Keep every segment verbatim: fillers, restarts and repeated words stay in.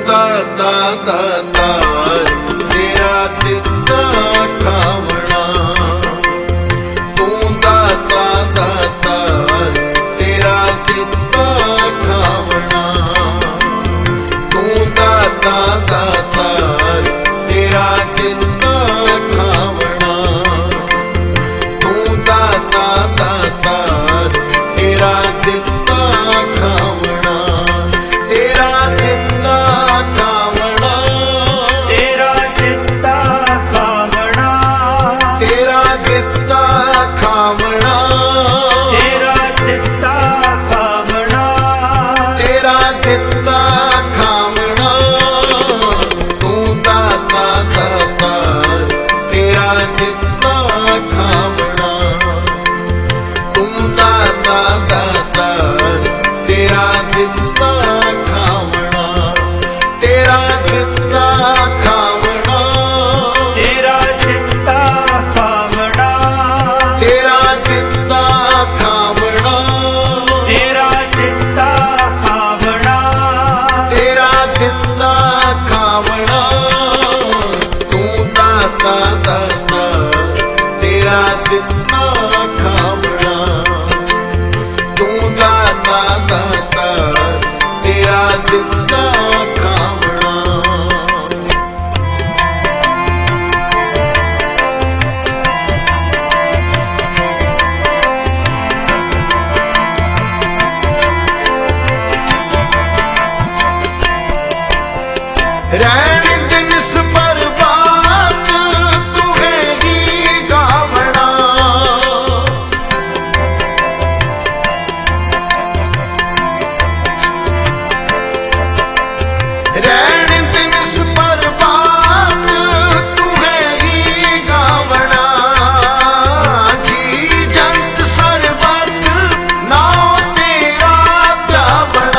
दाता दातार तेरा दिता खावना। तू दाता दातार तेरा दिता खावना। तू दाता दातार तेरा दिता खावना। तू दाता दातार तेरा दिता खावना। तेरा दिता खावना। तेरा दिता खावना। तेरा दिता खावना। तेरा दिता खावना। तेरा दिता खावना। तू दाता दातार तेरा दिता खावना। तू दाता दातार तेरा दिता खावना। तेरा दिता खावना। तेरा दिता खावना। तेरा दिता खावना। तेरा दिता खावना। तेरा दिता खावना। तू दाता दाता तेरा दिता खावना। तू दाता दाता तेरा दिता खावना। रहन दिन सफर बात तू है ही गावना। रहन दिन सफर बात तू है ही गावना। जी जंत सरबत नाम तेरा त्यावना।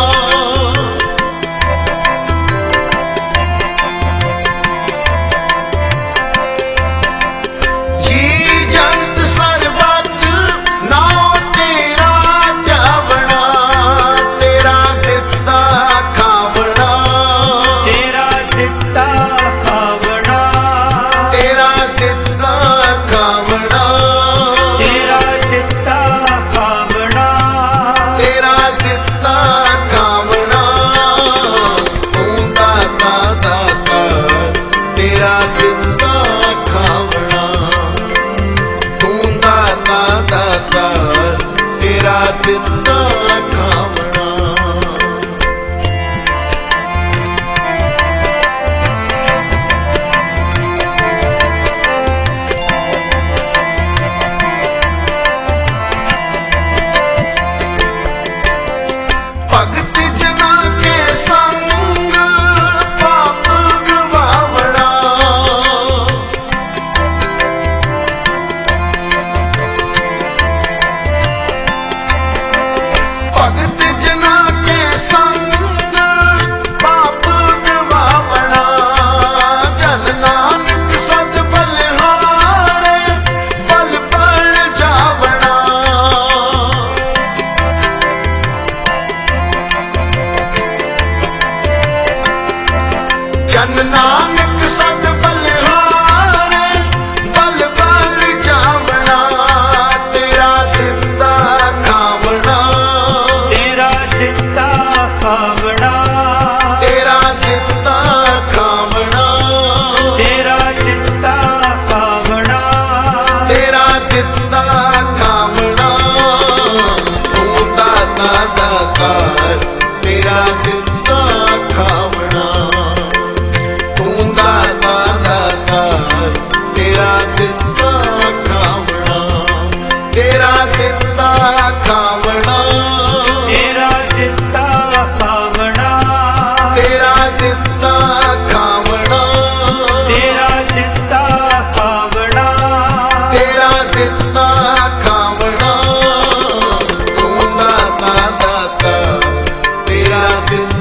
जी जंत सरबत नाम तेरा त्यावना। तेरा दिता खावना। तेरा दिता खावना। तेरा दिता खावना। तेरा दिता खावना। तेरा दिता खावना। तू दाता दाता तेरा दिता खावना। तू दाता दाता तेरा दिता खावना। भगत जना के संग पाप गवावना। भगत जना के संग पाप गवावना। जन नानक सद बलिहारे बल बल जावना। जन नानक सद बलिहारे बल बल जावना। तेरा दिता खावना। तेरा दिता खावना। तेरा दिता खावना। तेरा दिता खावना। तेरा दिता खावना। तू दाता दातार तेरा दिता खावना। तू दाता दातार तेरा दिता खावना। तेरा दिता खावना। तेरा दिता खावना। तेरा दिता खावना। तेरा दिता खावना। तेरा दिता खावना। तू दाता दाता तेरा दिता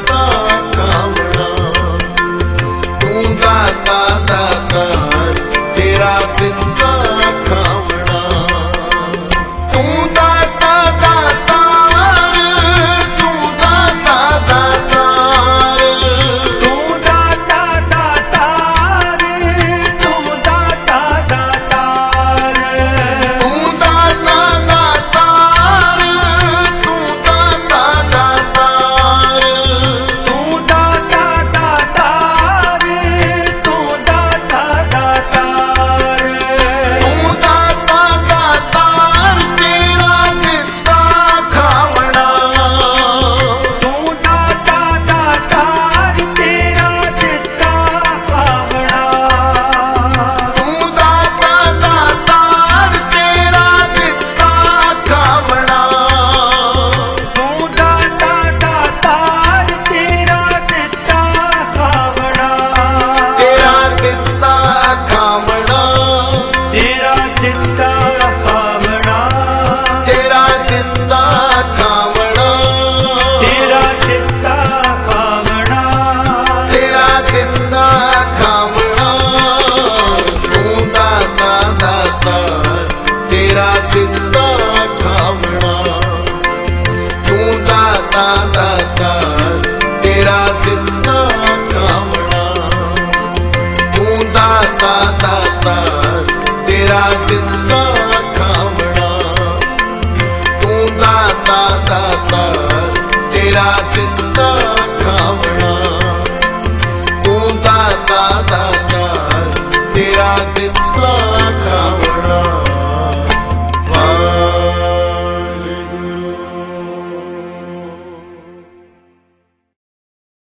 ਦਾਤਾ ਤੇਰਾ ਦਿੱਤਾ ਖਾਵਣਾ ਤੂੰ ਦਾਤਾ ਦਾਤਾ ਤੇਰਾ ਦਿੱਤਾ